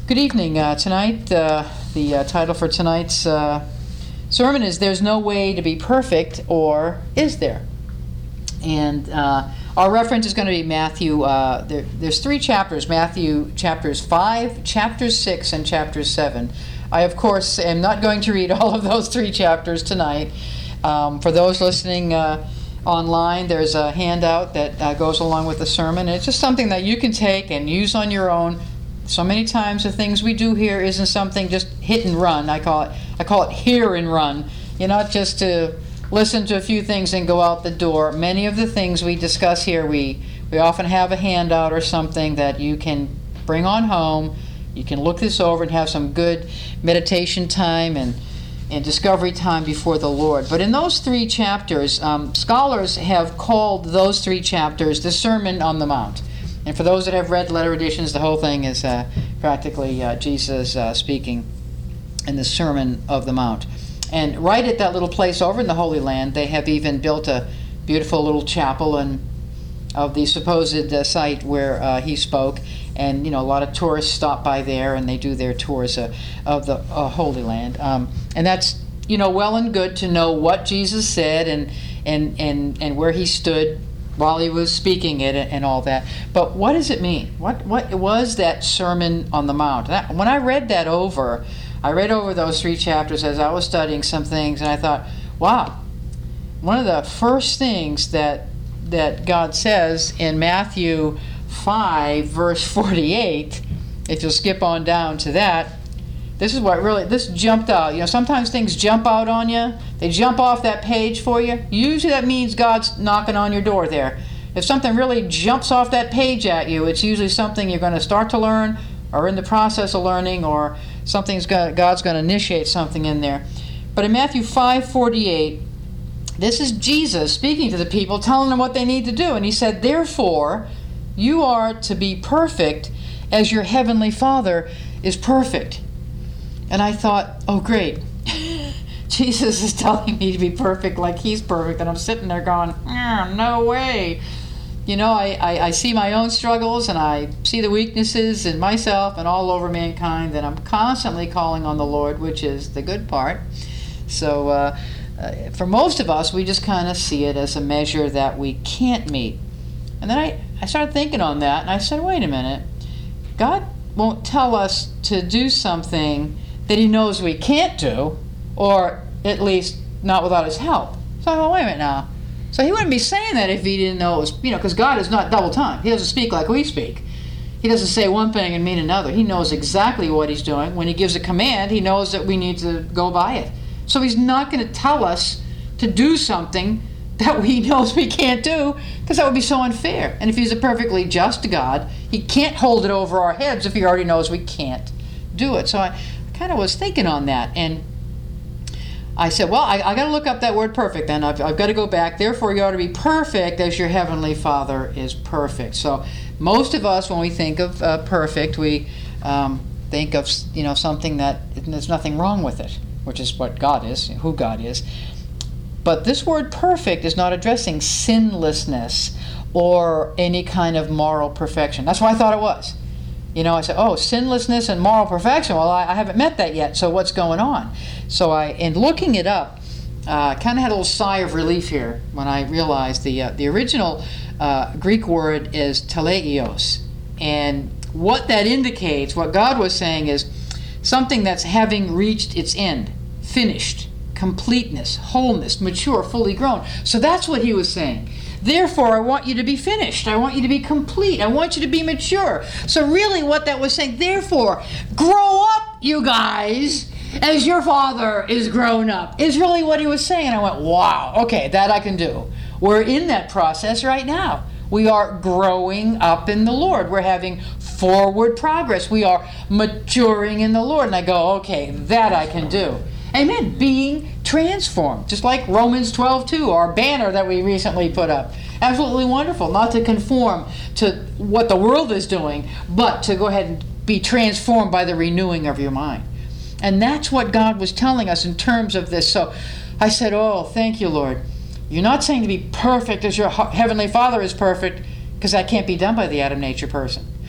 Good evening. Tonight, the title for tonight's sermon is There's No Way to Be Perfect, or Is There? And our reference is going to be Matthew. There's 3 chapters, Matthew chapters 5, chapter 6, and chapter 7. I, of course, am not going to read all of those 3 chapters tonight. For those listening online, there's a handout that goes along with the sermon. It's just something that you can take and use on your own. So many times the things we do here isn't something just hit and run. I call it hear and run. You're not just to listen to a few things and go out the door. Many of the things we discuss here, we often have a handout or something that you can bring on home. You can look this over and have some good meditation time and discovery time before the Lord. But in those 3 chapters, scholars have called those 3 chapters the Sermon on the Mount. And for those that have read letter editions, the whole thing is practically Jesus speaking in the Sermon of the Mount. And right at that little place over in the Holy Land, they have even built a beautiful little chapel of the supposed site where he spoke. And a lot of tourists stop by there, and they do their tours of the Holy Land. And that's well and good to know what Jesus said and where he stood while he was speaking it and all that. But what does it mean? What was that Sermon on the Mount? When I read that over, I read over those 3 chapters as I was studying some things, and I thought, wow, one of the first things that God says in Matthew 5, verse 48, if you'll skip on down to that, this jumped out. Sometimes things jump out on you. They jump off that page for you. Usually that means God's knocking on your door there. If something really jumps off that page at you, it's usually something you're going to start to learn, or in the process of learning, or God's going to initiate something in there. But in Matthew 5:48, this is Jesus speaking to the people, telling them what they need to do. And he said, "Therefore, you are to be perfect as your heavenly Father is perfect." And I thought, oh great, Jesus is telling me to be perfect like he's perfect, and I'm sitting there going, no way. I see my own struggles, and I see the weaknesses in myself and all over mankind, and I'm constantly calling on the Lord, which is the good part. So for most of us, we just kind of see it as a measure that we can't meet. And then I started thinking on that, and I said, wait a minute, God won't tell us to do something that he knows we can't do, or at least not without his help. So I thought, wait a minute now. So he wouldn't be saying that if he didn't know it was, because God is not double time. He doesn't speak like we speak. He doesn't say one thing and mean another. He knows exactly what he's doing. When he gives a command, he knows that we need to go by it. So he's not going to tell us to do something that he knows we can't do, because that would be so unfair. And if he's a perfectly just God, he can't hold it over our heads if he already knows we can't do it. So I kind of was thinking on that, and I said, well, I got to look up that word perfect then. I've got to go back. Therefore, you ought to be perfect as your heavenly Father is perfect. So most of us, when we think of perfect, we think of something that there's nothing wrong with it, which is what God is, who God is. But this word perfect is not addressing sinlessness or any kind of moral perfection. That's what I thought it was. I said, sinlessness and moral perfection. Well, I haven't met that yet, so what's going on? So in looking it up, kind of had a little sigh of relief here when I realized the original Greek word is teleios. And what that indicates, what God was saying, is something that's having reached its end, finished, completeness, wholeness, mature, fully grown. So that's what he was saying. Therefore, I want you to be finished. I want you to be complete. I want you to be mature. So really what that was saying, therefore, grow up, you guys, as your Father is grown up, is really what he was saying. And I went, wow, okay, that I can do. We're in that process right now. We are growing up in the Lord. We're having forward progress. We are maturing in the Lord. And I go, okay, that I can do. Amen. Being transformed. Just like Romans 12:2, our banner that we recently put up. Absolutely wonderful. Not to conform to what the world is doing, but to go ahead and be transformed by the renewing of your mind. And that's what God was telling us in terms of this. So I said, oh, thank you, Lord. You're not saying to be perfect as your Heavenly Father is perfect, because that can't be done by the Adam nature person.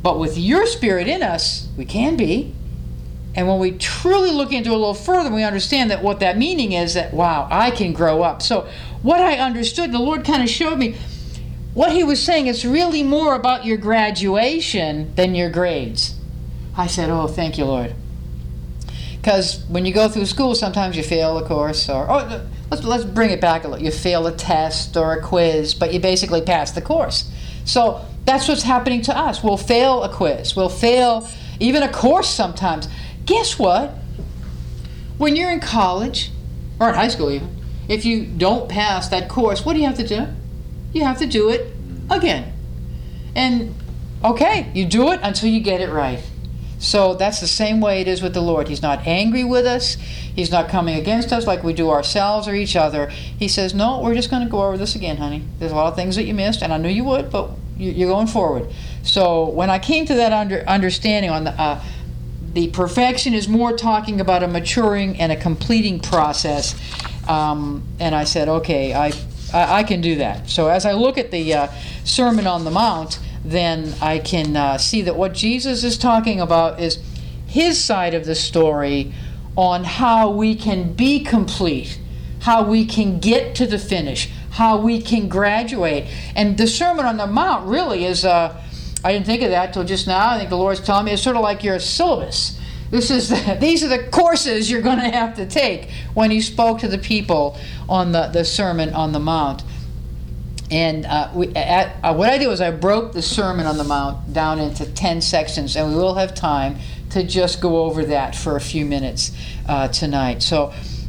But with your Spirit in us, we can be. And when we truly look into it a little further, we understand that what that meaning is that, wow, I can grow up. So what I understood, the Lord kind of showed me, what he was saying, it's really more about your graduation than your grades. I said, oh, thank you, Lord. Because when you go through school, sometimes you fail a course, or let's bring it back a little. You fail a test or a quiz, but you basically pass the course. So that's what's happening to us. We'll fail a quiz. We'll fail even a course sometimes. Guess what? When you're in college, or in high school even, if you don't pass that course, what do you have to do? You have to do it again. And okay, you do it until you get it right. So that's the same way it is with the Lord. He's not angry with us. He's not coming against us like we do ourselves or each other. He says, no, we're just going to go over this again, honey. There's a lot of things that you missed, and I knew you would, but you're going forward. So when I came to that understanding on the perfection is more talking about a maturing and a completing process. And I said, okay, I can do that. So as I look at the Sermon on the Mount, then I can see that what Jesus is talking about is his side of the story on how we can be complete, how we can get to the finish, how we can graduate. And the Sermon on the Mount really is, I didn't think of that till just now. I think the Lord's telling me it's sort of like your syllabus. These are the courses you're going to have to take when he spoke to the people on the Sermon on the Mount. And what I did was I broke the Sermon on the Mount down into 10 sections, and we will have time to just go over that for a few minutes tonight. So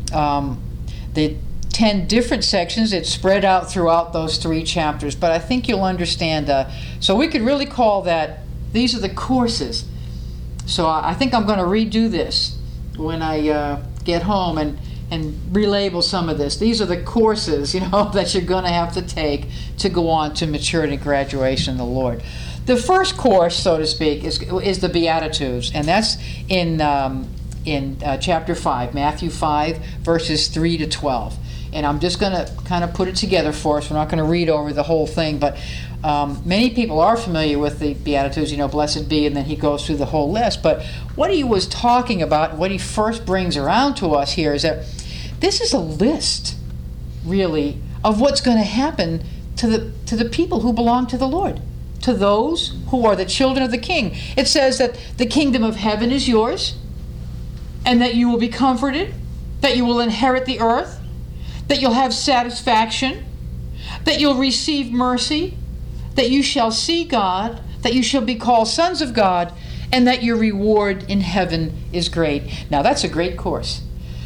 the 10 different sections, it's spread out throughout those 3 chapters, but I think you'll understand. So we could really call that, these are the courses. So I think I'm going to redo this when I get home and relabel some of this. These are the courses, that you're going to have to take to go on to maturity and graduation in the Lord. The first course, so to speak, is the Beatitudes, and that's in chapter 5, Matthew 5, verses 3 to 12. And I'm just going to kind of put it together for us. We're not going to read over the whole thing, but many people are familiar with the Beatitudes, blessed be, and then he goes through the whole list. But what he was talking about, what he first brings around to us here is that this is a list, really, of what's going to happen to the people who belong to the Lord, to those who are the children of the King. It says that the kingdom of heaven is yours, and that you will be comforted, that you will inherit the earth, that you'll have satisfaction, that you'll receive mercy, that you shall see God, that you shall be called sons of God, and that your reward in heaven is great. Now that's a great course.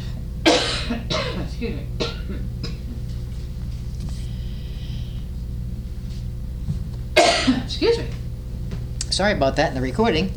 Excuse me. Excuse me. Sorry about that in the recording.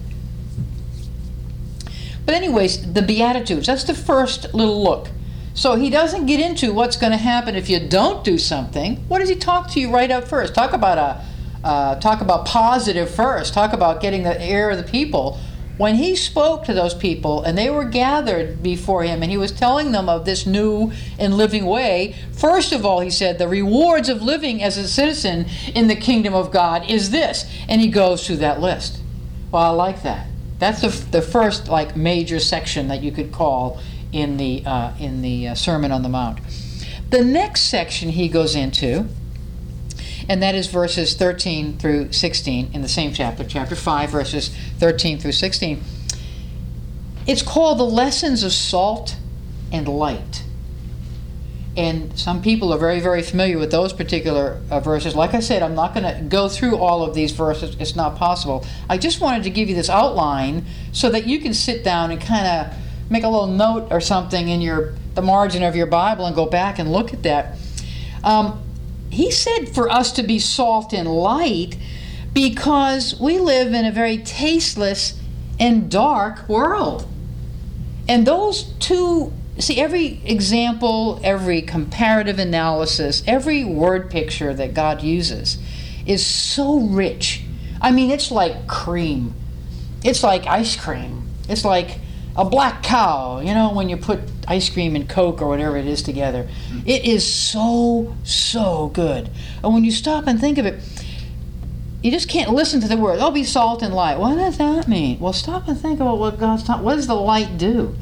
But anyways, the Beatitudes, that's the first little look. So he doesn't get into what's going to happen if you don't do something. What does he talk to you right up first? Talk about positive first. Talk about getting the ear of the people. When he spoke to those people and they were gathered before him and he was telling them of this new and living way, first of all he said the rewards of living as a citizen in the kingdom of God is this. And he goes through that list. Well, I like that. That's the first major section that you could call in the Sermon on the Mount. The next section he goes into, and that is verses 13 through 16 in the same chapter, chapter 5, verses 13 through 16. It's called the lessons of salt and light. And some people are very, very familiar with those particular verses. Like I said, I'm not going to go through all of these verses. It's not possible. I just wanted to give you this outline so that you can sit down and kind of make a little note or something in the margin of your Bible and go back and look at that. He said for us to be salt and light because we live in a very tasteless and dark world. And those two, see, every example, every comparative analysis, every word picture that God uses is so rich. I mean, it's like cream. It's like ice cream. It's like a black cow, when you put ice cream and Coke or whatever it is together. It is so, so good. And when you stop and think of it, You just can't listen to the word. Oh, be salt and light. What does that mean? Well, stop and think about what God's talking. What does the light do?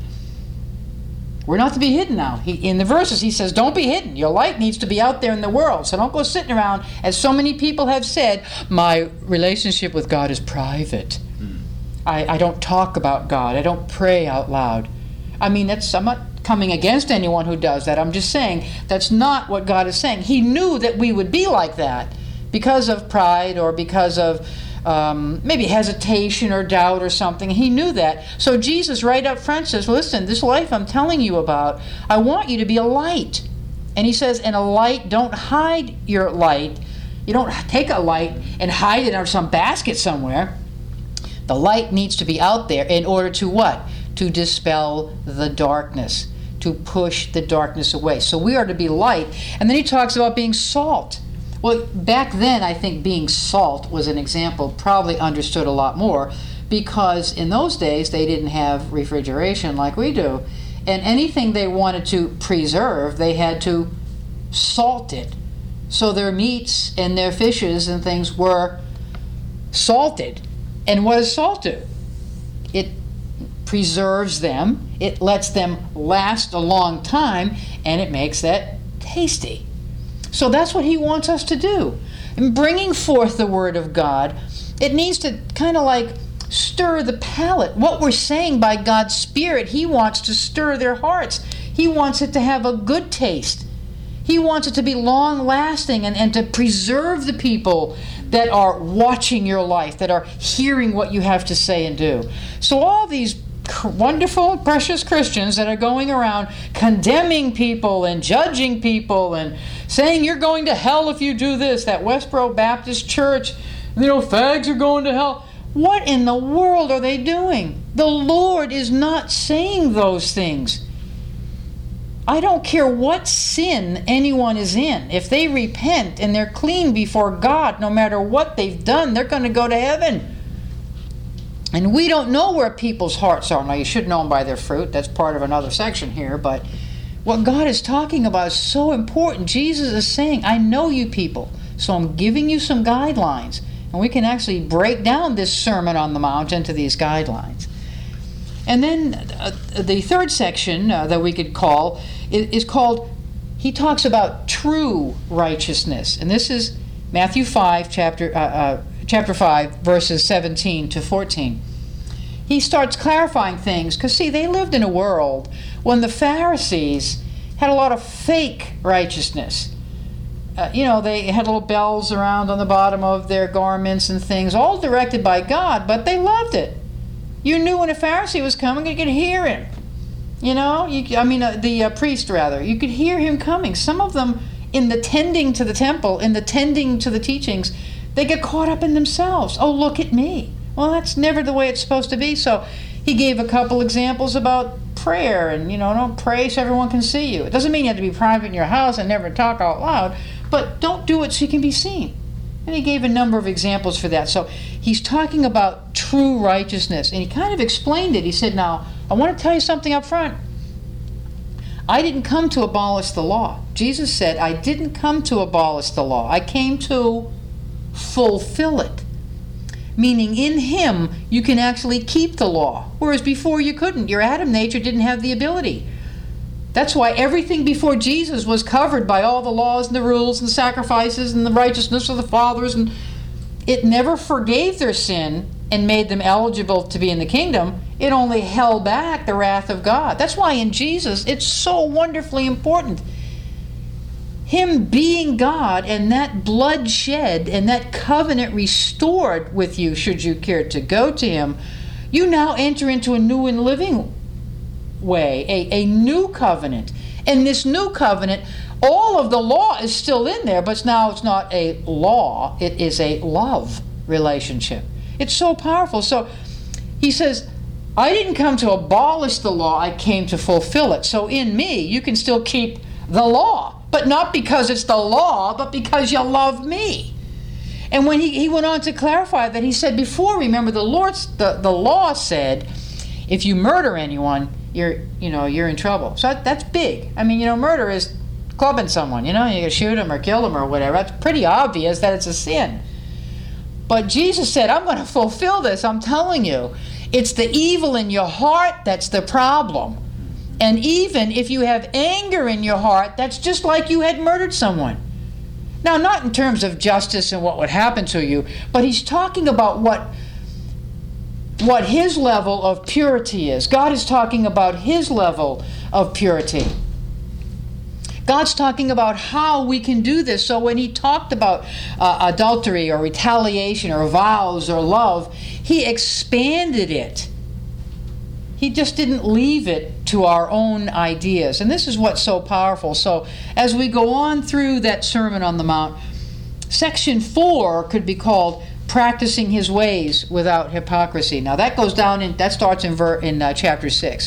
We're not to be hidden now. In the verses, he says, don't be hidden. Your light needs to be out there in the world. So don't go sitting around, as so many people have said, my relationship with God is private. I don't talk about God. I don't pray out loud. I mean, I'm not coming against anyone who does that. I'm just saying that's not what God is saying. He knew that we would be like that because of pride or because of maybe hesitation or doubt or something. He knew that. So Jesus right up front says, listen, this life I'm telling you about, I want you to be a light. And he says, and a light, don't hide your light. You don't take a light and hide it in some basket somewhere. The light needs to be out there in order to what? To dispel the darkness, to push the darkness away. So we are to be light. And then he talks about being salt. Well, back then, I think being salt was an example probably understood a lot more, because in those days they didn't have refrigeration like we do. And anything they wanted to preserve, they had to salt it. So their meats and their fishes and things were salted. And what does salt do? It preserves them, it lets them last a long time, and it makes that tasty. So that's what he wants us to do. In bringing forth the Word of God, it needs to kind of like stir the palate. What we're saying by God's Spirit, he wants to stir their hearts. He wants it to have a good taste. He wants it to be long-lasting and to preserve the people that are watching your life, that are hearing what you have to say and do. So all these wonderful, precious Christians that are going around condemning people and judging people and saying you're going to hell if you do this, that Westboro Baptist Church, fags are going to hell. What in the world are they doing? The Lord is not saying those things. I don't care what sin anyone is in. If they repent and they're clean before God, no matter what they've done, they're going to go to heaven. And we don't know where people's hearts are. Now, you should know them by their fruit. That's part of another section here. But what God is talking about is so important. Jesus is saying, I know you people, so I'm giving you some guidelines. And we can actually break down this Sermon on the Mount into these guidelines. And then the third section that we could call is called, he talks about true righteousness. And this is Matthew 5, chapter 5, verses 17 to 14. He starts clarifying things, because see, they lived in a world when the Pharisees had a lot of fake righteousness. They had little bells around on the bottom of their garments and things, all directed by God, but they loved it. You knew when a Pharisee was coming, you could hear him. The priest rather. You could hear him coming. Some of them, in the tending to the temple, in the tending to the teachings, they get caught up in themselves. Oh, look at me. Well, that's never the way it's supposed to be. So he gave a couple examples about prayer and, don't pray so everyone can see you. It doesn't mean you have to be private in your house and never talk out loud, but don't do it so you can be seen. And he gave a number of examples for that. So he's talking about true righteousness. And he kind of explained it. He said, now, I want to tell you something up front. I didn't come to abolish the law. Jesus said, I didn't come to abolish the law. I came to fulfill it. Meaning in him, you can actually keep the law. Whereas before you couldn't. Your Adam nature didn't have the ability. That's why everything before Jesus was covered by all the laws and the rules and the sacrifices and the righteousness of the fathers, and it never forgave their sin and made them eligible to be in the kingdom. It only held back the wrath of God. That's why in Jesus it's so wonderfully important. Him being God and that blood shed and that covenant restored with you, should you care to go to him, you now enter into a new and living way, a new covenant. And this new covenant, all of the law is still in there, but now it's not a law, it is a love relationship. It's so powerful. So he says, I didn't come to abolish the law, I came to fulfill it. So in me, you can still keep the law, but not because it's the law, but because you love me. And when he went on to clarify that, he said before, remember, the law said, if you murder anyone, you're in trouble. So that's big. Murder is clubbing someone. You can shoot them or kill them or whatever. That's pretty obvious that it's a sin. But Jesus said, I'm going to fulfill this. I'm telling you. It's the evil in your heart that's the problem. And even if you have anger in your heart, that's just like you had murdered someone. Now, not in terms of justice and what would happen to you, but he's talking about what his level of purity is. God is talking about his level of purity. God's talking about how we can do this. So when he talked about adultery or retaliation or vows or love, he expanded it. He just didn't leave it to our own ideas. And this is what's so powerful. So as we go on through that Sermon on the Mount, section 4 could be called Practicing His Ways Without Hypocrisy. Now that goes down that starts in chapter 6.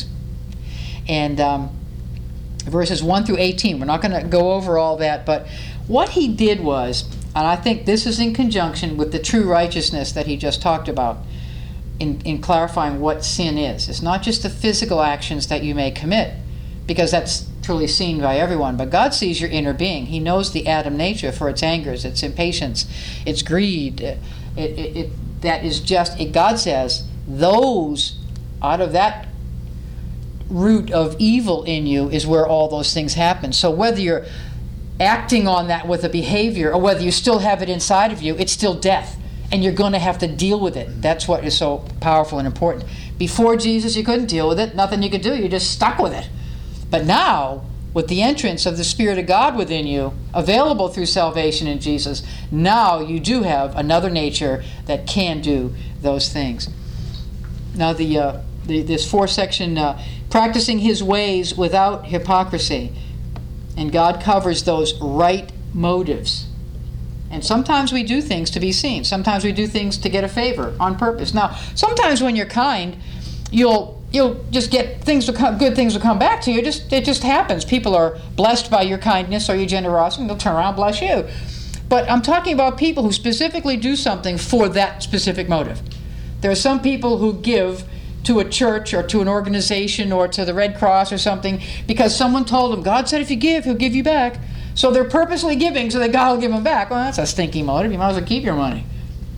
And verses 1 through 18. We're not going to go over all that, but what he did was, and I think this is in conjunction with the true righteousness that he just talked about in clarifying what sin is. It's not just the physical actions that you may commit, because that's truly seen by everyone, but God sees your inner being. He knows the Adam nature for its angers, its impatience, its greed. That is just, God says, those, out of that root of evil in you is where all those things happen. So whether you're acting on that with a behavior or whether you still have it inside of you, it's still death. And you're going to have to deal with it. That's what is so powerful and important. Before Jesus, you couldn't deal with it. Nothing you could do. You're just stuck with it. But now, with the entrance of the Spirit of God within you, available through salvation in Jesus, now you do have another nature that can do those things. Now this 4-section, Practicing His Ways Without Hypocrisy. And God covers those right motives. And sometimes we do things to be seen. Sometimes we do things to get a favor on purpose. Now, sometimes when you're kind, you'll just get good things will come back to you. It just happens. People are blessed by your kindness or your generosity, and they'll turn around and bless you. But I'm talking about people who specifically do something for that specific motive. There are some people who give to a church or to an organization or to the Red Cross or something because someone told them, God said if you give, He'll give you back. So they're purposely giving so that God will give them back. Well, that's a stinky motive. You might as well keep your money.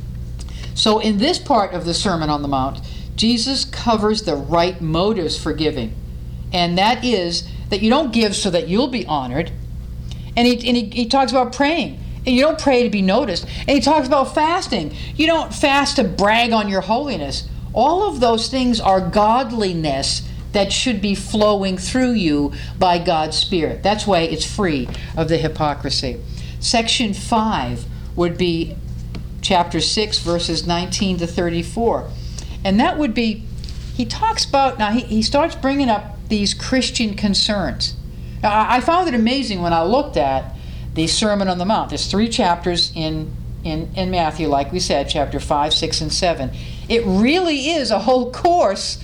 So in this part of the Sermon on the Mount, Jesus covers the right motives for giving. And that is that you don't give so that you'll be honored. And he talks about praying. And you don't pray to be noticed. And he talks about fasting. You don't fast to brag on your holiness. All of those things are godliness that should be flowing through you by God's Spirit. That's why it's free of the hypocrisy. Section 5 would be chapter 6, verses 19 to 34. And that would be, he talks about, now he starts bringing up these Christian concerns. Now, I found it amazing when I looked at the Sermon on the Mount. There's 3 chapters in Matthew, like we said, chapter 5, 6, and 7. It really is a whole course.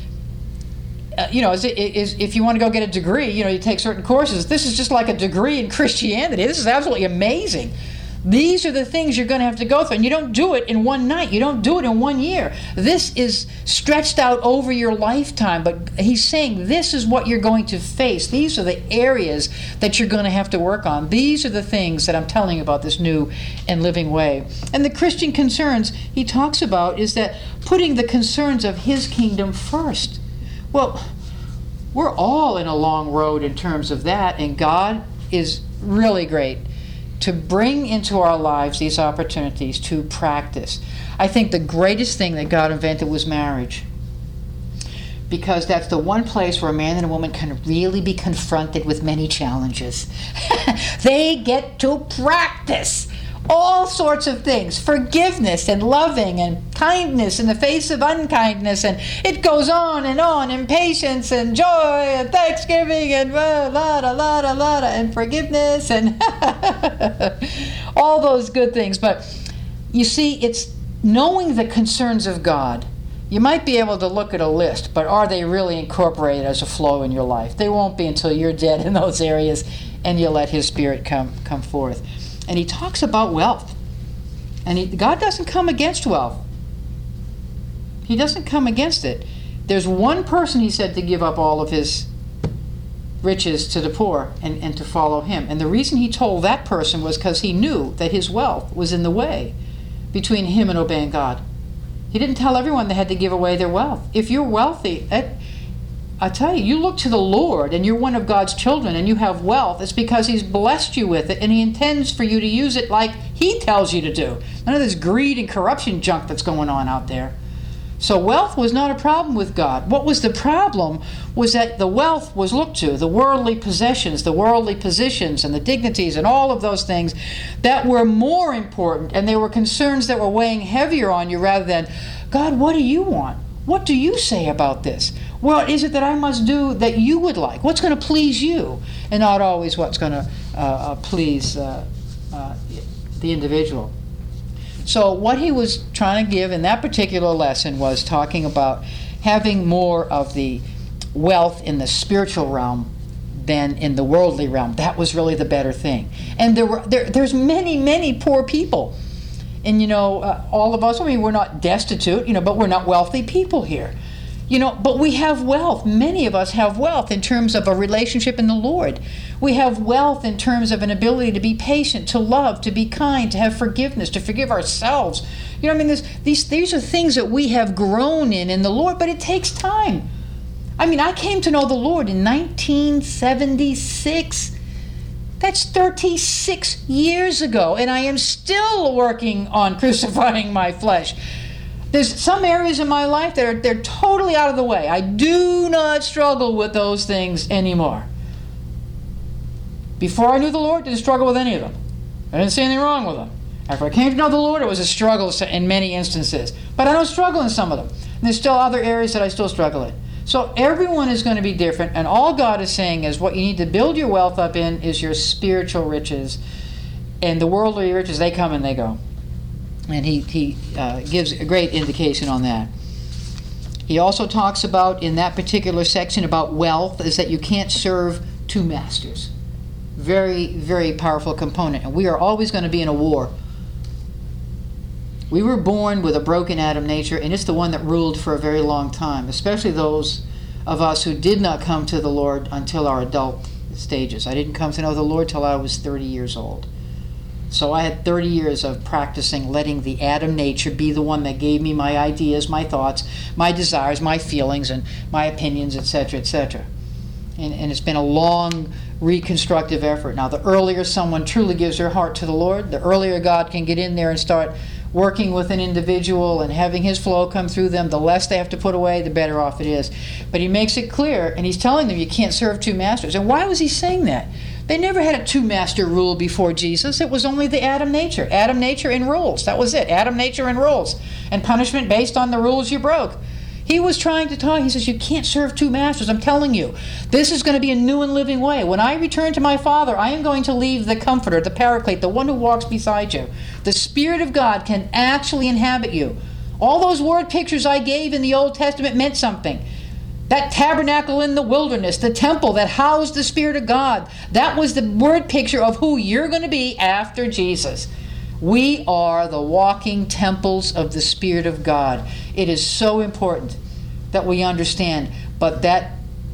If you want to go get a degree, you take certain courses. This is just like a degree in Christianity. This is absolutely amazing. These are the things you're going to have to go through. And you don't do it in one night. You don't do it in 1 year. This is stretched out over your lifetime. But he's saying this is what you're going to face. These are the areas that you're going to have to work on. These are the things that I'm telling you about this new and living way. And the Christian concerns he talks about is that putting the concerns of his kingdom first. Well, we're all in a long road in terms of that. And God is really great to bring into our lives these opportunities to practice. I think the greatest thing that God invented was marriage. Because that's the one place where a man and a woman can really be confronted with many challenges. They get to practice all sorts of things. Forgiveness and loving and kindness in the face of unkindness. And it goes on. And patience and joy and thanksgiving and and forgiveness and all those good things. But you see, it's knowing the concerns of God. You might be able to look at a list, but are they really incorporated as a flow in your life? They won't be until you're dead in those areas and you let His Spirit come forth. And he talks about wealth. And God doesn't come against wealth. He doesn't come against it. There's one person, he said, to give up all of his riches to the poor and to follow him. And the reason he told that person was because he knew that his wealth was in the way. between him and obeying God. He didn't tell everyone they had to give away their wealth. If you're wealthy, I tell you, you look to the Lord and you're one of God's children and you have wealth, it's because he's blessed you with it and he intends for you to use it like he tells you to do. None of this greed and corruption junk that's going on out there. So wealth was not a problem with God. What was the problem was that the wealth was looked to, the worldly possessions, the worldly positions, and the dignities, and all of those things that were more important, and they were concerns that were weighing heavier on you rather than, God, what do you want? What do you say about this? What is it that I must do that you would like? What's going to please you? And not always what's going to please the individual. So what he was trying to give in that particular lesson was talking about having more of the wealth in the spiritual realm than in the worldly realm. That was really the better thing. And there's many poor people. And all of us, we're not destitute, but we're not wealthy people here. But we have wealth. Many of us have wealth in terms of a relationship in the Lord. We have wealth in terms of an ability to be patient, to love, to be kind, to have forgiveness, to forgive ourselves. These are things that we have grown in the Lord, but it takes time. I came to know the Lord in 1976. That's 36 years ago, and I am still working on crucifying my flesh. There's some areas in my life that they're totally out of the way. I do not struggle with those things anymore. Before I knew the Lord, I didn't struggle with any of them. I didn't see anything wrong with them. After I came to know the Lord, it was a struggle in many instances. But I don't struggle in some of them. And there's still other areas that I still struggle in. So everyone is going to be different, and all God is saying is what you need to build your wealth up in is your spiritual riches. And the worldly riches, they come and they go. And he gives a great indication on that. He also talks about, in that particular section about wealth, is that you can't serve two masters. Very, very powerful component. And we are always going to be in a war. We were born with a broken Adam nature, and it's the one that ruled for a very long time, especially those of us who did not come to the Lord until our adult stages. I didn't come to know the Lord till I was 30 years old. So I had 30 years of practicing letting the Adam nature be the one that gave me my ideas, my thoughts, my desires, my feelings, and my opinions, etc., etc. And it's been a long reconstructive effort. Now, the earlier someone truly gives their heart to the Lord, the earlier God can get in there and start working with an individual and having his flow come through them. The less they have to put away, the better off it is. But he makes it clear, and he's telling them you can't serve two masters. And why was he saying that? They never had a two-master rule before Jesus. It was only the Adam nature. Adam nature and rules. That was it. Adam nature and rules. And punishment based on the rules you broke. He was trying to talk. He says, you can't serve two masters. I'm telling you, this is going to be a new and living way. When I return to my Father, I am going to leave the Comforter, the Paraclete, the one who walks beside you. The Spirit of God can actually inhabit you. All those word pictures I gave in the Old Testament meant something. That tabernacle in the wilderness, the temple that housed the Spirit of God, that was the word picture of who you're going to be after Jesus. We are the walking temples of the Spirit of God. It is so important that we understand, but that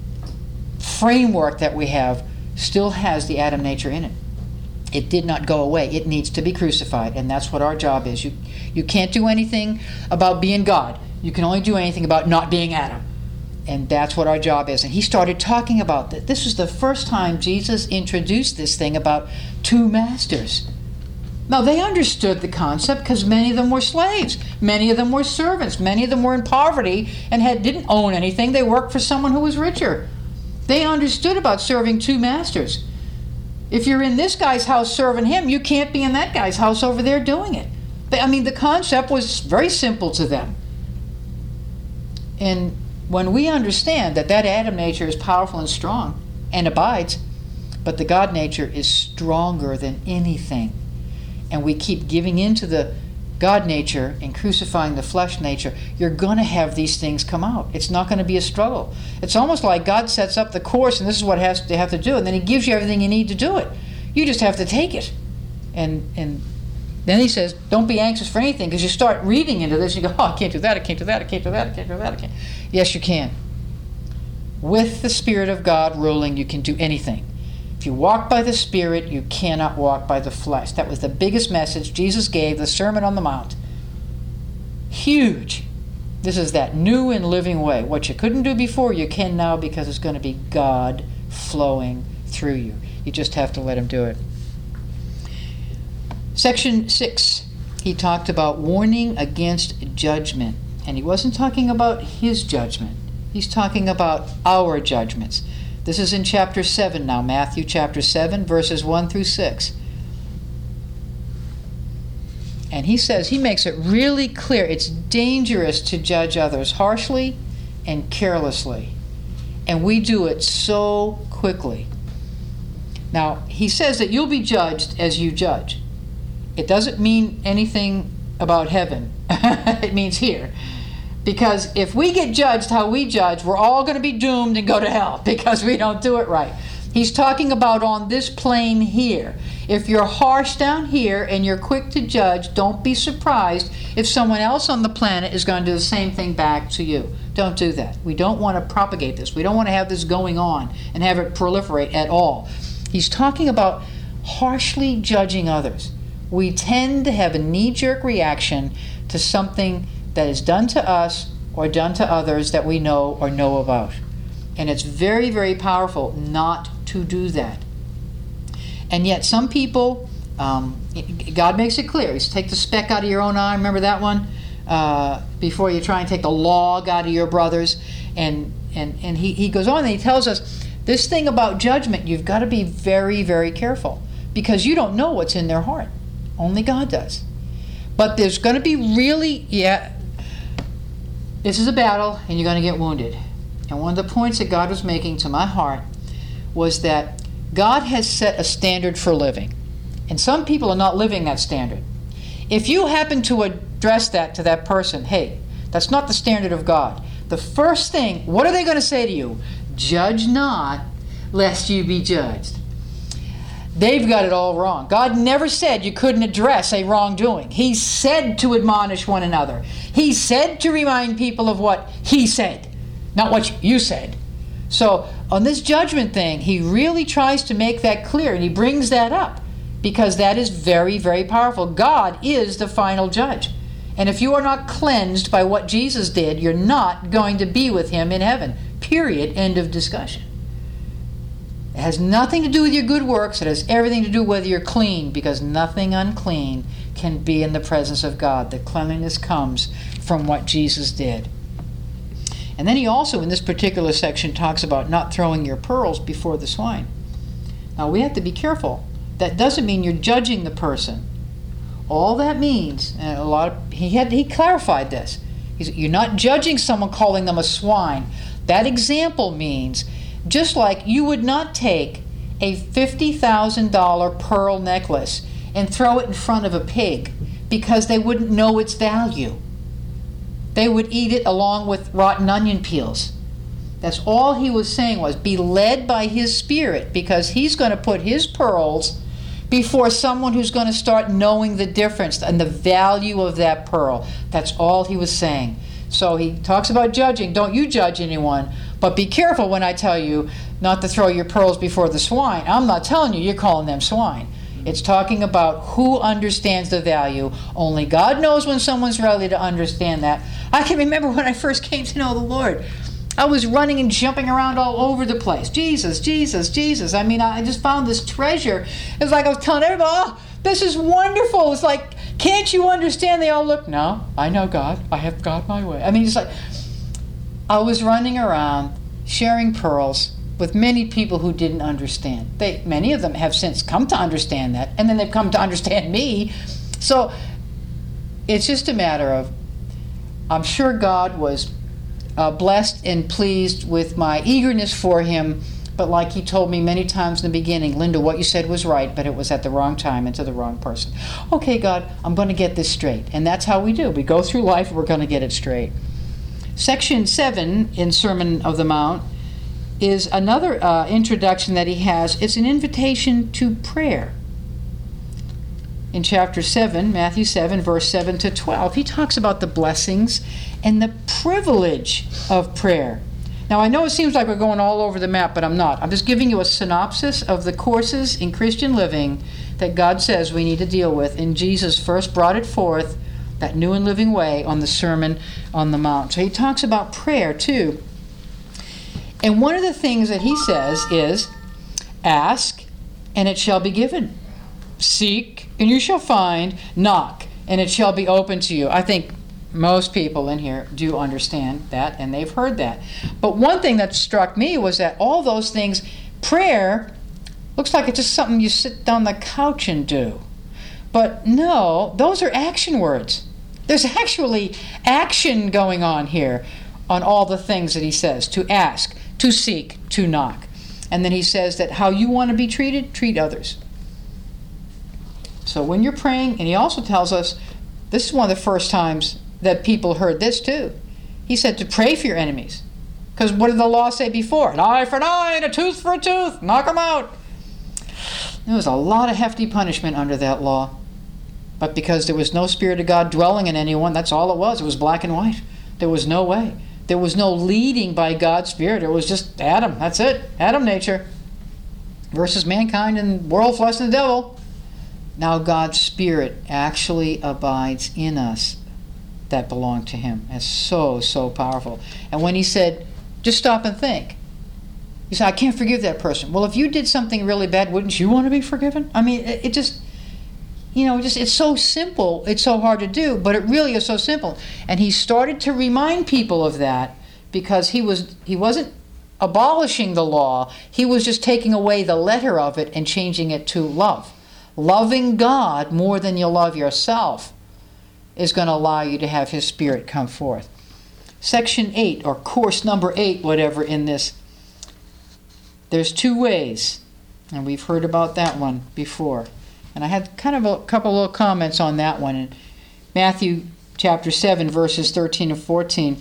framework that we have still has the Adam nature in it. It did not go away. It needs to be crucified, and that's what our job is. You can't do anything about being God. You can only do anything about not being Adam. And that's what our job is. And he started talking about that. This was the first time Jesus introduced this thing about two masters. Now, they understood the concept because many of them were slaves. Many of them were servants. Many of them were in poverty and didn't own anything. They worked for someone who was richer. They understood about serving two masters. If you're in this guy's house serving him, you can't be in that guy's house over there doing it. The concept was very simple to them. And when we understand that Adam nature is powerful and strong and abides, but the God nature is stronger than anything, and we keep giving into the God nature and crucifying the flesh nature, you're going to have these things come out. It's not going to be a struggle. It's almost like God sets up the course, and this is what they have to do, and then he gives you everything you need to do it. You just have to take it. And then he says, don't be anxious for anything, because you start reading into this, and you go, I can't do that, I can't do that, I can't do that, I can't do that, I can't. Yes, you can. With the Spirit of God ruling, you can do anything. If you walk by the Spirit, you cannot walk by the flesh. That was the biggest message Jesus gave, the Sermon on the Mount. Huge. This is that new and living way. What you couldn't do before, you can now, because it's going to be God flowing through you. You just have to let him do it. Section 6, he talked about warning against judgment. And he wasn't talking about his judgment. He's talking about our judgments. This is in chapter 7 now, Matthew chapter 7, verses 1 through 6. And he says, he makes it really clear it's dangerous to judge others harshly and carelessly. And we do it so quickly. Now, he says that you'll be judged as you judge. It doesn't mean anything about heaven. It means here. Because if we get judged how we judge, we're all going to be doomed and go to hell because we don't do it right. He's talking about on this plane here. If you're harsh down here and you're quick to judge, don't be surprised if someone else on the planet is going to do the same thing back to you. Don't do that. We don't want to propagate this. We don't want to have this going on and have it proliferate at all. He's talking about harshly judging others. We tend to have a knee-jerk reaction to something that is done to us or done to others that we know or know about. And it's very, very powerful not to do that. And yet some people, God makes it clear. He says, take the speck out of your own eye. Remember that one? Before you try and take the log out of your brother's. And he goes on and he tells us, this thing about judgment, you've got to be very, very careful. Because you don't know what's in their heart. Only God does. But there's going to be really, this is a battle and you're going to get wounded. And one of the points that God was making to my heart was that God has set a standard for living. And some people are not living that standard. If you happen to address that to that person, hey, that's not the standard of God. The first thing, what are they going to say to you? Judge not, lest you be judged. They've got it all wrong. God never said you couldn't address a wrongdoing. He said to admonish one another. He said to remind people of what he said, not what you said. So on this judgment thing, he really tries to make that clear, and he brings that up because that is very, very powerful. God is the final judge. And if you are not cleansed by what Jesus did, you're not going to be with him in heaven. Period. End of discussion. It has nothing to do with your good works. It has everything to do with whether you're clean, because nothing unclean can be in the presence of God. The cleanliness comes from what Jesus did. And then he also, in this particular section, talks about not throwing your pearls before the swine. Now, we have to be careful. That doesn't mean you're judging the person. All that means, and he clarified this. You're not judging someone, calling them a swine. That example means, just like you would not take a $50,000 pearl necklace and throw it in front of a pig because they wouldn't know its value. They would eat it along with rotten onion peels. That's all he was saying was be led by his Spirit, because he's going to put his pearls before someone who's going to start knowing the difference and the value of that pearl. That's all he was saying. So he talks about judging. Don't you judge anyone, but be careful when I tell you not to throw your pearls before the swine. I'm not telling you you're calling them swine. It's talking about who understands the value. Only God knows when someone's ready to understand that. I can remember when I first came to know the Lord. I was running and jumping around all over the place. Jesus, Jesus, Jesus. I mean, I just found this treasure. It was like I was telling everybody, oh, this is wonderful. It's like, can't you understand? They all look, no, I know God. I have God my way. I mean, it's like, I was running around sharing pearls with many people who didn't understand. Many of them have since come to understand that, and then they've come to understand me. So it's just a matter of, I'm sure God was blessed and pleased with my eagerness for him, but like he told me many times in the beginning, Linda, what you said was right, but it was at the wrong time and to the wrong person. Okay, God, I'm going to get this straight. And that's how we do. We go through life and we're going to get it straight. Section 7 in Sermon of the Mount is another introduction that he has. It's an invitation to prayer. In chapter 7, Matthew 7, verse 7 to 12, he talks about the blessings and the privilege of prayer. Now, I know it seems like we're going all over the map, but I'm not. I'm just giving you a synopsis of the courses in Christian living that God says we need to deal with. And Jesus first brought it forth that new and living way on the Sermon on the Mount. So he talks about prayer too. And one of the things that he says is, ask and it shall be given. Seek and you shall find. Knock and it shall be open to you. I think most people in here do understand that, and they've heard that. But one thing that struck me was that all those things, prayer looks like it's just something you sit on the couch and do. But no, those are action words. There's actually action going on here on all the things that he says. To ask, to seek, to knock. And then he says that how you want to be treated, treat others. So when you're praying, and he also tells us, this is one of the first times that people heard this too. He said to pray for your enemies. Because what did the law say before? An eye for an eye and a tooth for a tooth. Knock them out. There was a lot of hefty punishment under that law. But because there was no Spirit of God dwelling in anyone, that's all it was. It was black and white. There was no way. There was no leading by God's Spirit. It was just Adam. That's it. Adam nature versus mankind and world, flesh, and the devil. Now God's Spirit actually abides in us that belong to him. That's so, so powerful. And when he said, just stop and think. He said, I can't forgive that person. Well, if you did something really bad, wouldn't you want to be forgiven? I mean, it just, it's so simple. It's so hard to do, but it really is so simple. And he started to remind people of that because he wasn't abolishing the law. He was just taking away the letter of it and changing it to love. Loving God more than you love yourself is going to allow you to have his Spirit come forth. Section 8, or course number 8, whatever, in this, there's 2 ways, and we've heard about that one before. And I had kind of a couple little comments on that one. In Matthew chapter 7, verses 13 and 14,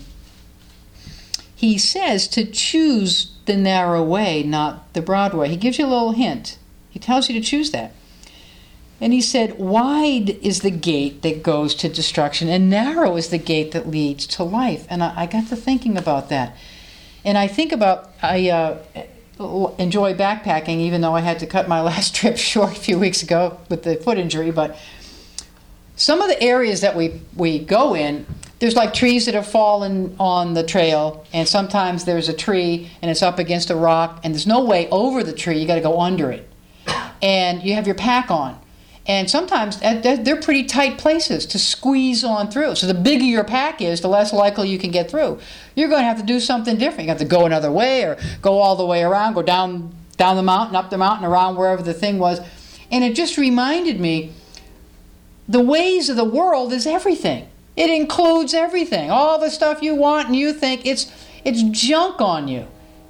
he says to choose the narrow way, not the broad way. He gives you a little hint. He tells you to choose that. And he said, wide is the gate that goes to destruction, and narrow is the gate that leads to life. And I got to thinking about that. And I think about, I enjoy backpacking, even though I had to cut my last trip short a few weeks ago with the foot injury. But some of the areas that we go in, there's like trees that have fallen on the trail, and sometimes there's a tree and it's up against a rock, and there's no way over the tree. You got to go under it. And you have your pack on. And sometimes they're pretty tight places to squeeze on through. So the bigger your pack is, the less likely you can get through. You're going to have to do something different. You have to go another way or go all the way around, go down the mountain, up the mountain, around wherever the thing was. And it just reminded me, the ways of the world is everything. It includes everything. All the stuff you want and you think, it's junk on you.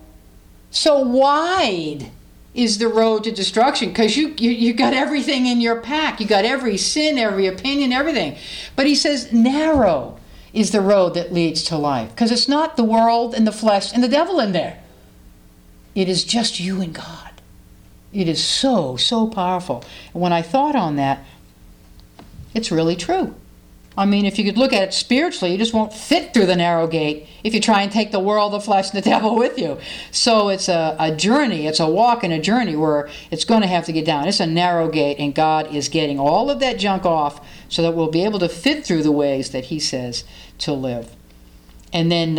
So wide is the road to destruction, because you got everything in your pack. You got every sin, every opinion, everything. But he says narrow is the road that leads to life, because it's not the world and the flesh and the devil in there. It is just you and God. It is so, so powerful. And when I thought on that, it's really true. I mean, if you could look at it spiritually, you just won't fit through the narrow gate if you try and take the world, the flesh, and the devil with you. So it's a journey. It's a walk and a journey where it's going to have to get down. It's a narrow gate, and God is getting all of that junk off so that we'll be able to fit through the ways that he says to live. And then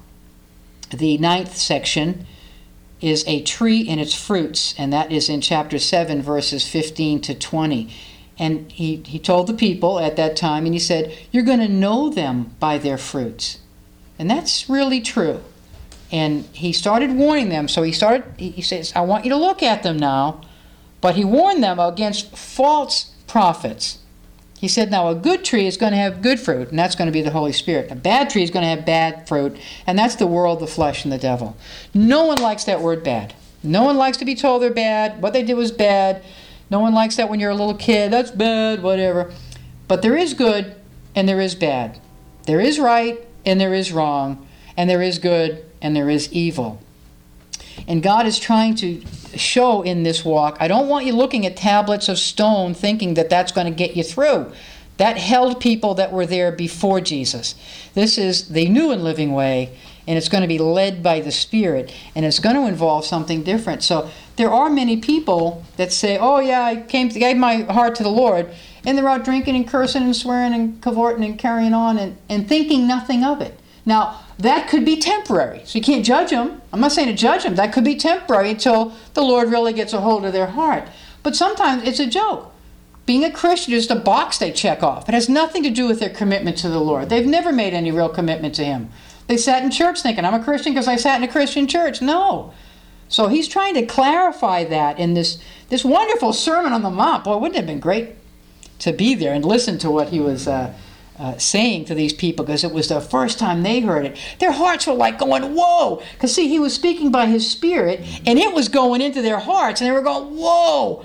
the 9th section is a tree and its fruits, and that is in chapter 7, verses 15 to 20. And he told the people at that time, and he said, you're going to know them by their fruits. And that's really true. And he started warning them. So he says, I want you to look at them now. But he warned them against false prophets. He said, now a good tree is going to have good fruit, and that's going to be the Holy Spirit. A bad tree is going to have bad fruit, and that's the world, the flesh, and the devil. No one likes that word bad. No one likes to be told they're bad. What they did was bad. No one likes that when you're a little kid. That's bad, whatever. But there is good and there is bad. There is right and there is wrong. And there is good and there is evil. And God is trying to show in this walk, I don't want you looking at tablets of stone thinking that that's going to get you through. That held people that were there before Jesus. This is the new and living way, and it's going to be led by the Spirit, and it's going to involve something different. So there are many people that say, oh yeah, I gave my heart to the Lord, and they're out drinking and cursing and swearing and cavorting and carrying on and thinking nothing of it. Now, that could be temporary, so you can't judge them. I'm not saying to judge them. That could be temporary until the Lord really gets a hold of their heart. But sometimes it's a joke. Being a Christian is just a box they check off. It has nothing to do with their commitment to the Lord. They've never made any real commitment to Him. They sat in church thinking, I'm a Christian because I sat in a Christian church. No. So he's trying to clarify that in this wonderful Sermon on the Mount. Boy, wouldn't it have been great to be there and listen to what he was saying to these people, because it was the first time they heard it. Their hearts were like going, whoa! Because see, he was speaking by his Spirit, and it was going into their hearts, and they were going, whoa!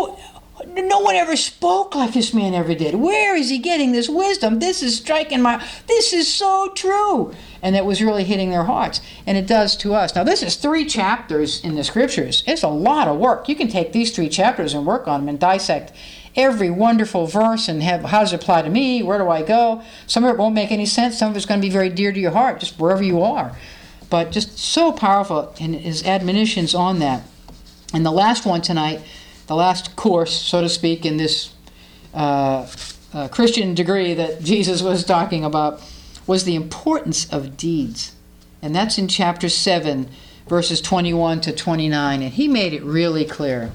No one ever spoke like this man ever did. Where is he getting this wisdom? This is this is so true. And it was really hitting their hearts. And it does to us. Now, this is 3 chapters in the Scriptures. It's a lot of work. You can take these 3 chapters and work on them and dissect every wonderful verse and have, how does it apply to me? Where do I go? Some of it won't make any sense. Some of it's going to be very dear to your heart, just wherever you are. But just so powerful in his admonitions on that. And the last one tonight, the last course, so to speak, in this Christian degree that Jesus was talking about, was the importance of deeds. And that's in chapter 7, verses 21 to 29. And he made it really clear.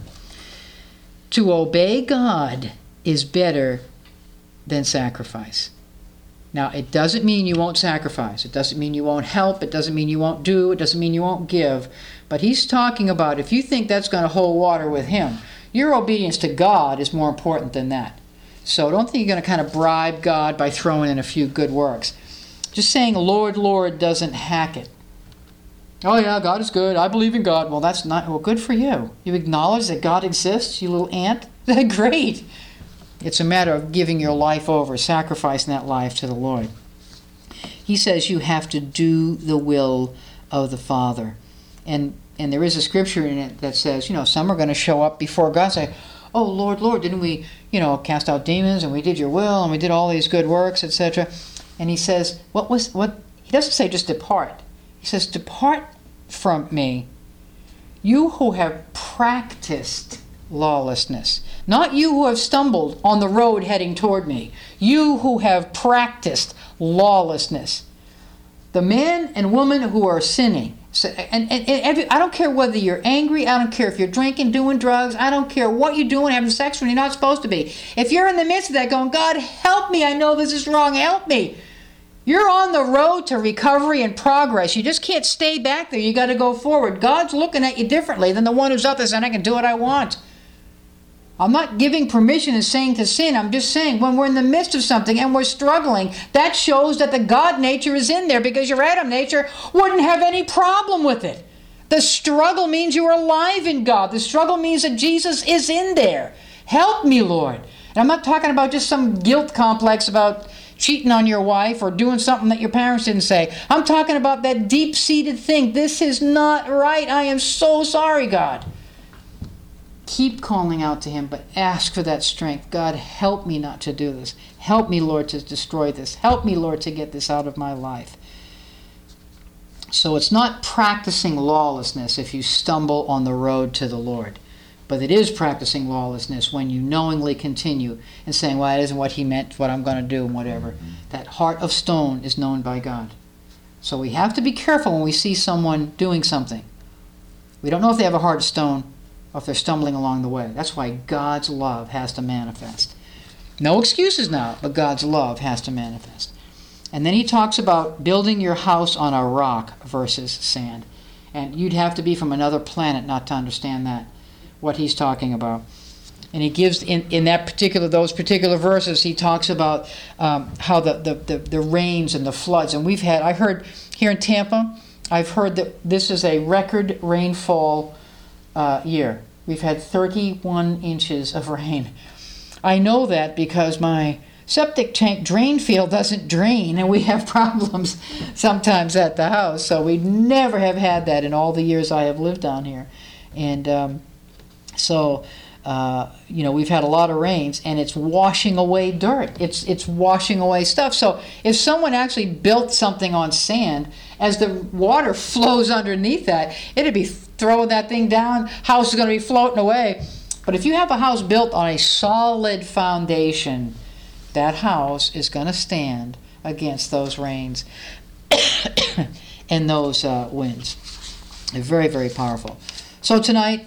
To obey God is better than sacrifice. Now, it doesn't mean you won't sacrifice. It doesn't mean you won't help. It doesn't mean you won't do. It doesn't mean you won't give. But he's talking about if you think that's going to hold water with him, your obedience to God is more important than that. So don't think you're going to kind of bribe God by throwing in a few good works. Just saying, Lord, Lord, doesn't hack it. Oh yeah, God is good. I believe in God. Well, that's not, well, good for you. You acknowledge that God exists, you little ant? Great. It's a matter of giving your life over, sacrificing that life to the Lord. He says you have to do the will of the Father. And there is a scripture in it that says, some are going to show up before God and say, oh, Lord, Lord, didn't we, cast out demons and we did your will and we did all these good works, etc. And he says, he doesn't say just depart. He says, depart from me, you who have practiced lawlessness. Not you who have stumbled on the road heading toward me. You who have practiced lawlessness. The man and woman who are sinning. So, and I don't care whether you're angry. I don't care if you're drinking, doing drugs. I don't care what you're doing, having sex when you're not supposed to be. If you're in the midst of that going, God, help me. I know this is wrong. Help me. You're on the road to recovery and progress. You just can't stay back there. You got to go forward. God's looking at you differently than the one who's up there saying, I can do what I want. I'm not giving permission and saying to sin. I'm just saying when we're in the midst of something and we're struggling, that shows that the God nature is in there, because your Adam nature wouldn't have any problem with it. The struggle means you are alive in God. The struggle means that Jesus is in there. Help me, Lord. And I'm not talking about just some guilt complex about cheating on your wife or doing something that your parents didn't say. I'm talking about that deep-seated thing. This is not right. I am so sorry, God. Keep calling out to him, but ask for that strength. God, help me not to do this. Help me, Lord, to destroy this. Help me, Lord, to get this out of my life. So it's not practicing lawlessness if you stumble on the road to the Lord. But it is practicing lawlessness when you knowingly continue and saying, well, that isn't what he meant, what I'm going to do, and whatever. That heart of stone is known by God. So we have to be careful when we see someone doing something. We don't know if they have a heart of stone or if they're stumbling along the way. That's why God's love has to manifest. No excuses now, but God's love has to manifest. And then he talks about building your house on a rock versus sand. And you'd have to be from another planet not to understand that, what he's talking about. And he gives, in those particular verses, he talks about how the rains and the floods. And I heard here in Tampa, I've heard that this is a record rainfall year. We've had 31 inches of rain. I know that because my septic tank drain field doesn't drain, and we have problems sometimes at the house. So we never have had that in all the years I have lived down here. And we've had a lot of rains, and it's washing away dirt. It's washing away stuff. So if someone actually built something on sand, as the water flows underneath that, it'd be throwing that thing down. House is going to be floating away. But if you have a house built on a solid foundation, that house is going to stand against those rains and those winds. They're very, very powerful. So tonight,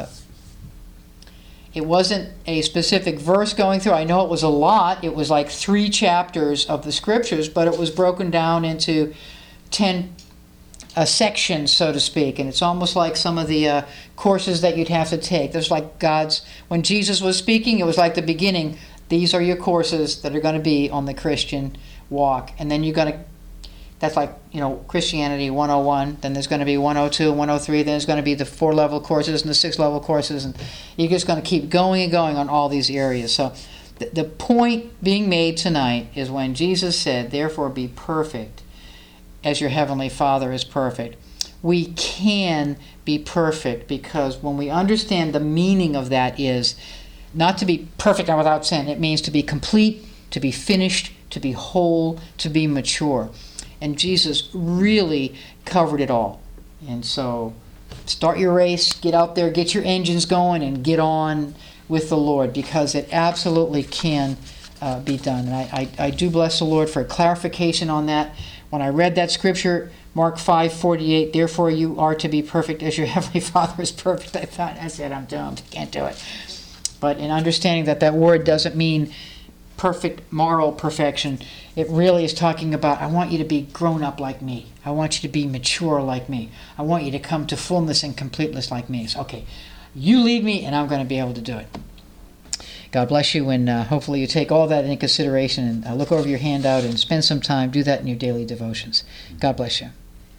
it wasn't a specific verse going through. I know it was a lot. It was like 3 chapters of the scriptures, but it was broken down into 10 sections, so to speak. And it's almost like some of the courses that you'd have to take. There's like when Jesus was speaking, it was like the beginning. These are your courses that are going to be on the Christian walk. And then you're going to, that's like, Christianity 101. Then there's going to be 102, 103. Then there's going to be the 4-level courses and the 6-level courses. And you're just going to keep going and going on all these areas. So the point being made tonight is when Jesus said, therefore be perfect as your heavenly Father is perfect. We can be perfect because when we understand the meaning of that is not to be perfect and without sin. It means to be complete, to be finished, to be whole, to be mature. And Jesus really covered it all. And so start your race, get out there, get your engines going, and get on with the Lord, because it absolutely can be done. And I do bless the Lord for clarification on that. When I read that scripture, Mark 5:48, therefore you are to be perfect as your heavenly Father is perfect, I said, I'm doomed, can't do it. But in understanding that word doesn't mean perfect moral perfection, it really is talking about, I want you to be grown up like me. I want you to be mature like me. I want you to come to fullness and completeness like me. So, okay, you lead me and I'm going to be able to do it. God bless you, and hopefully you take all that into consideration and look over your handout and spend some time, do that in your daily devotions. God bless you.